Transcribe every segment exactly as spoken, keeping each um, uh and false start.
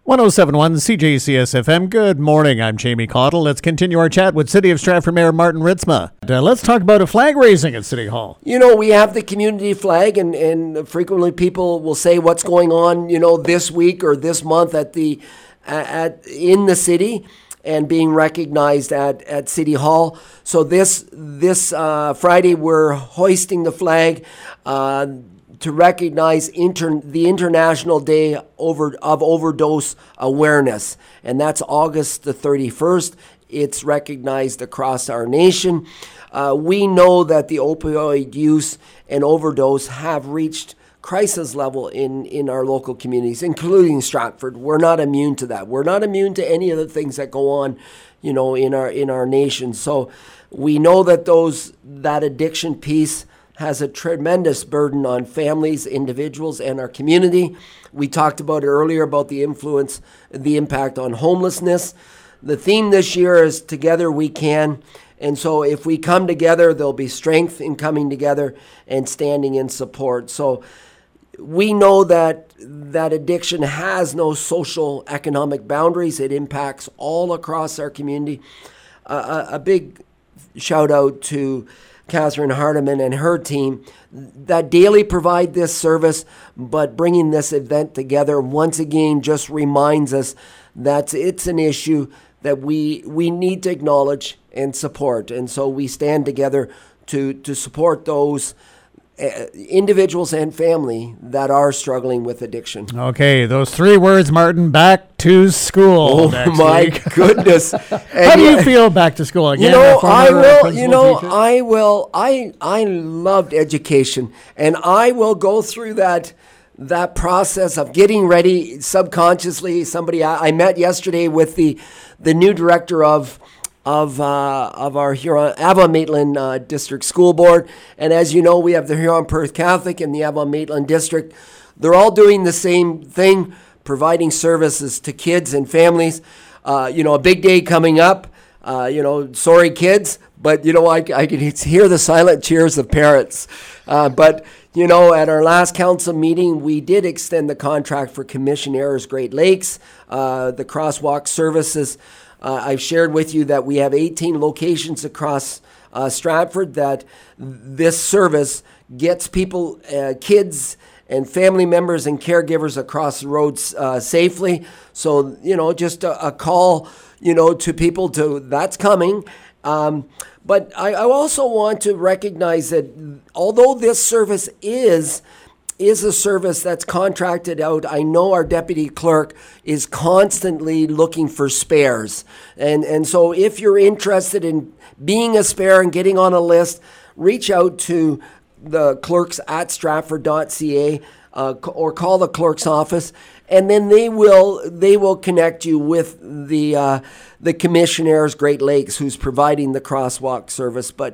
one oh seven point one C J C S F M. Good morning. I'm Jamie Cottle. Let's continue our chat with City of Stratford Mayor Martin Ritzma. Uh, let's talk about a flag raising at City Hall. You know, we have the community flag, and, and frequently people will say what's going on, you know, this week or this month at the at in the city, and being recognized at, at City Hall. So this this uh, Friday we're hoisting the flag uh, to recognize inter- the International Day over of Overdose Awareness, and that's August the thirty-first. It's recognized across our nation. Uh, we know that the opioid use and overdose have reached crisis level in, in our local communities, including Stratford. We're not immune to that. We're not immune to any of the things that go on, you know, in our in our nation. So we know that those that addiction piece has a tremendous burden on families, individuals, and our community. We talked about it earlier about the influence, the impact on homelessness. The theme this year is Together We Can. And so if we come together, there'll be strength in coming together and standing in support. So we know that that addiction has no social economic boundaries. It impacts all across our community. Uh, a, a big shout out to Catherine Hardiman and her team that daily provide this service, but bringing this event together once again just reminds us that it's an issue that we we need to acknowledge and support. And so we stand together to to support those uh, individuals and family that are struggling with addiction. Okay, those three words, Martin, back to school. Oh next my week. goodness. How do you feel back to school again? You know, former, I will, uh, you know, teacher? I will, I, I loved education, and I will go through that, that process of getting ready subconsciously. Somebody I, I met yesterday with the, the new director of, of uh, of our Huron Avalon-Maitland uh, District School Board, and as you know, we have the Huron-Perth Catholic and the Avalon-Maitland District. They're all doing the same thing, providing services to kids and families. Uh, you know, a big day coming up. Uh, you know, sorry kids, but you know, I, I can hear the silent cheers of parents. Uh, but you know, at our last council meeting, we did extend the contract for Commissioner's Great Lakes, uh, the crosswalk services. Uh, I've shared with you that we have eighteen locations across uh, Stratford that this service gets people, uh, kids and family members and caregivers across the roads uh, safely. So, you know, just a, a call, you know, to people to, that's coming. Um, but I, I also want to recognize that although this service is is a service that's contracted out, I know our deputy clerk is constantly looking for spares. And and so if you're interested in being a spare and getting on a list, reach out to the clerks at stratford dot c a uh, or call the clerk's office, and then they will they will connect you with the uh, the Commissioner's Great Lakes, who's providing the crosswalk service. But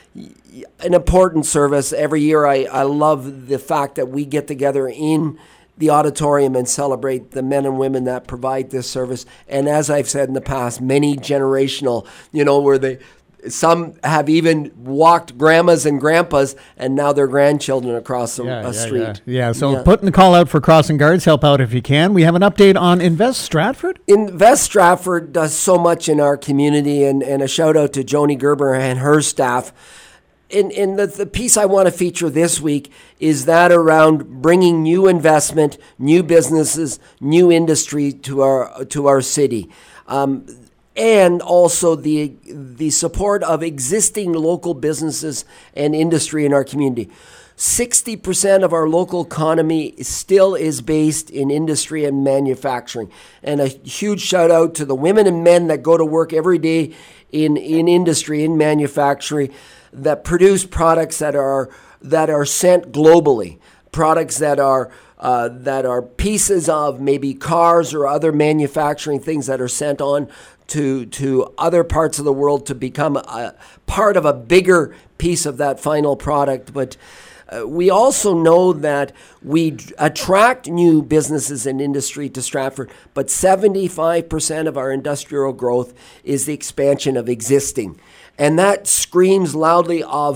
an important service. Every year I, I love the fact that we get together in the auditorium and celebrate the men and women that provide this service. And as I've said in the past, many generational, you know, where they, some have even walked grandmas and grandpas and now their grandchildren across a, yeah, a yeah, street. Yeah, yeah. so yeah. putting the call out for crossing guards, help out if you can. We have an update on Invest Stratford. Invest Stratford does so much in our community, and, and a shout out to Joni Gerber and her staff. And, and the, the piece I want to feature this week is that around bringing new investment, new businesses, new industry to our to our city, um, and also the the support of existing local businesses and industry in our community. sixty percent of our local economy still is based in industry and manufacturing. And a huge shout out to the women and men that go to work every day in, in industry, in manufacturing, that produce products that are that are sent globally, products that are uh, that are pieces of maybe cars or other manufacturing things that are sent on to to other parts of the world to become a part of a bigger piece of that final product. But uh, we also know that we d- attract new businesses and industry to Stratford, but seventy-five percent of our industrial growth is the expansion of existing. And that screams loudly of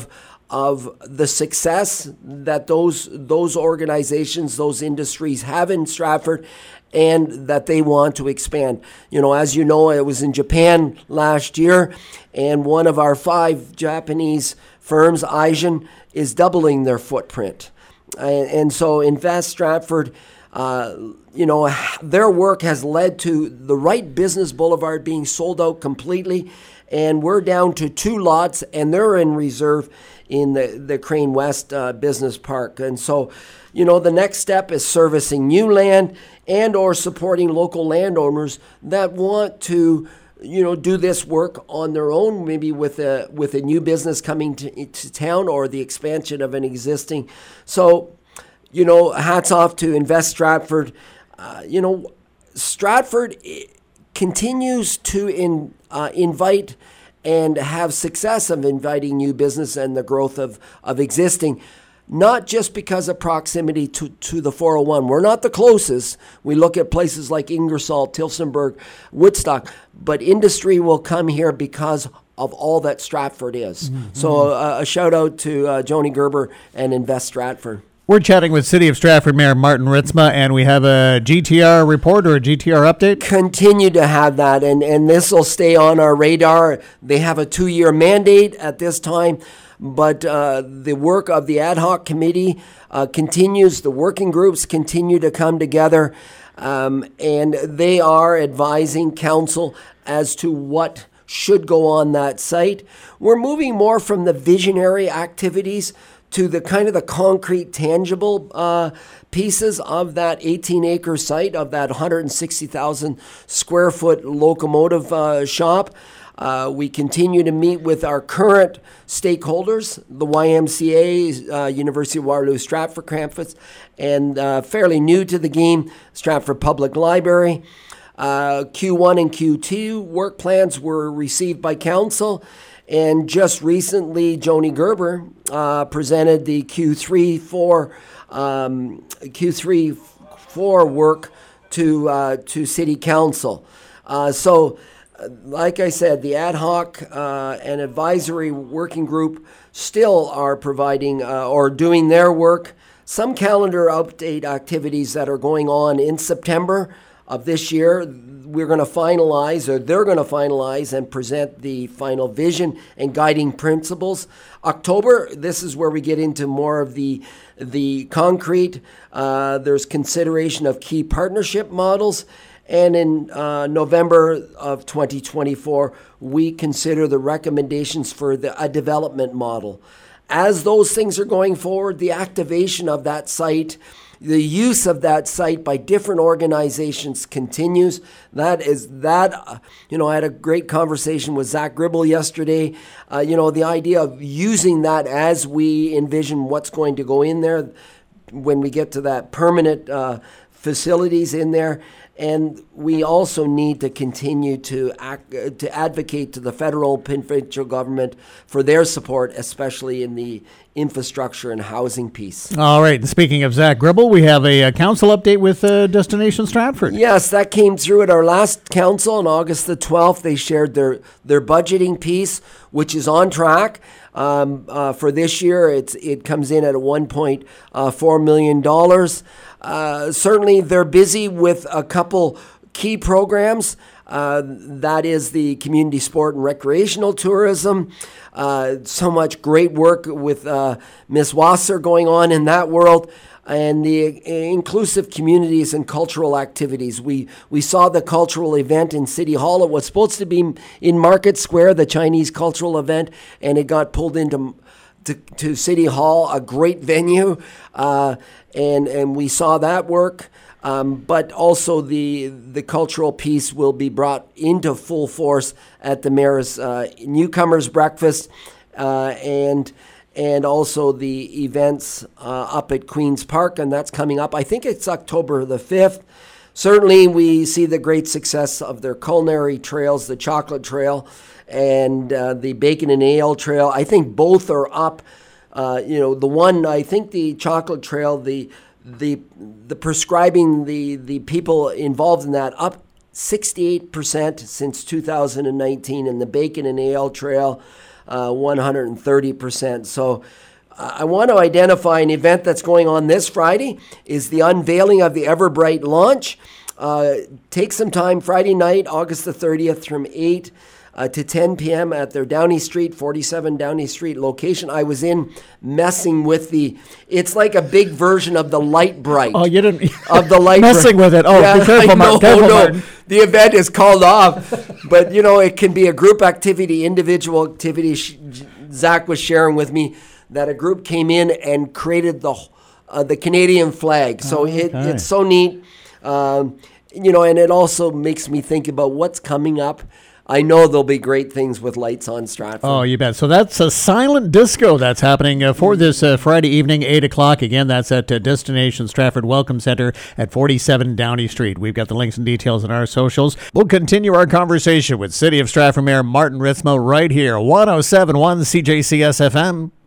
of the success that those those organizations, those industries have in Stratford, and that they want to expand. You know, as you know, I was in Japan last year, and one of our five Japanese firms, Aisin, is doubling their footprint. And, and so Invest Stratford, uh, you know, their work has led to the Wright Business Boulevard being sold out completely, and we're down to two lots, and they're in reserve in the, the Crane West uh, Business Park. And so, you know, the next step is servicing new land and or supporting local landowners that want to, you know, do this work on their own, maybe with a with a new business coming to, to town or the expansion of an existing. So, you know, hats off to Invest Stratford. Uh, you know, Stratford continues to in, uh, invite and have success of inviting new business and the growth of, of existing, not just because of proximity to, to the four oh one. We're not the closest. We look at places like Ingersoll, Tillsonburg, Woodstock, but industry will come here because of all that Stratford is. Mm-hmm. So uh, a shout out to uh, Joni Gerber and Invest Stratford. We're chatting with City of Stratford Mayor Martin Ritzma, and we have a G T R report or a G T R update. Continue to have that, and, and this will stay on our radar. They have a two-year mandate at this time, but uh, the work of the ad hoc committee uh, continues. The working groups continue to come together, um, and they are advising council as to what should go on that site. We're moving more from the visionary activities to the kind of the concrete, tangible uh, pieces of that eighteen acre site, of that one hundred sixty thousand square foot locomotive uh, shop. Uh, we continue to meet with our current stakeholders, the Y M C A, uh, University of Waterloo Stratford campus, and uh, fairly new to the game, Stratford Public Library. Uh, Q one and Q two work plans were received by council. And just recently, Joni Gerber uh, presented the Q three four um, Q three four work to uh, to City Council. Uh, so, uh, like I said, the ad hoc uh, and advisory working group still are providing uh, or doing their work. Some calendar update activities that are going on in September of this year, we're going to finalize, or they're going to finalize and present the final vision and guiding principles. October, this is where we get into more of the the concrete. Uh, there's consideration of key partnership models. And in uh, November of twenty twenty-four, we consider the recommendations for the, a development model. As those things are going forward, the activation of that site, the use of that site by different organizations continues. That is that, uh, you know, I had a great conversation with Zach Gribble yesterday. Uh, you know, the idea of using that as we envision what's going to go in there when we get to that permanent uh, facilities in there. And we also need to continue to act, uh, to advocate to the federal, provincial government for their support, especially in the infrastructure and housing piece. All right. And speaking of Zach Gribble, we have a, a council update with uh, Destination Stratford. Yes, that came through at our last council on August the twelfth. They shared their, their budgeting piece, which is on track. Um, uh, for this year, it's, it comes in at one point four million dollars. Uh, certainly, they're busy with a couple key programs. Uh, that is the community sport and recreational tourism. Uh, so much great work with uh, Miz Wasser going on in that world. And the inclusive communities and cultural activities. We we saw the cultural event in City Hall. It was supposed to be in Market Square, the Chinese cultural event, and it got pulled into to, to City Hall, a great venue. Uh, and and we saw that work. Um, but also the the cultural piece will be brought into full force at the Mayor's uh, Newcomers Breakfast, uh, and and also the events uh, up at Queen's Park, and that's coming up. I think it's October the fifth. Certainly, we see the great success of their culinary trails, the Chocolate Trail and uh, the Bacon and Ale Trail. I think both are up. Uh, you know, the one, I think the Chocolate Trail, the the the prescribing, the, the people involved in that, up sixty-eight percent since two thousand nineteen, and the Bacon and Ale Trail, uh, one hundred thirty percent. So I want to identify an event that's going on this Friday is the unveiling of the Everbright launch. Uh, take some time Friday night, August the thirtieth, from eight uh, to ten p.m. at their Downey Street, forty-seven Downey Street location. I was in messing with the, it's like a big version of the Light Bright. Oh, you didn't, of the Light messing Bright. with it. Oh, yeah, be careful, Martin. No, Careful, no. Martin. The event is called off, but you know, it can be a group activity, individual activity. Zach was sharing with me that a group came in and created the uh, the Canadian flag. So okay. it, it's so neat. Um, you know, and it also makes me think about what's coming up. I know there'll be great things with Lights on Stratford. Oh, you bet. So that's a silent disco that's happening uh, for this uh, Friday evening, eight o'clock. Again, that's at uh, Destination Stratford Welcome Center at forty-seven Downey Street. We've got the links and details in our socials. We'll continue our conversation with City of Stratford Mayor Martin Ritzma right here, one oh seven point one C J C S F M.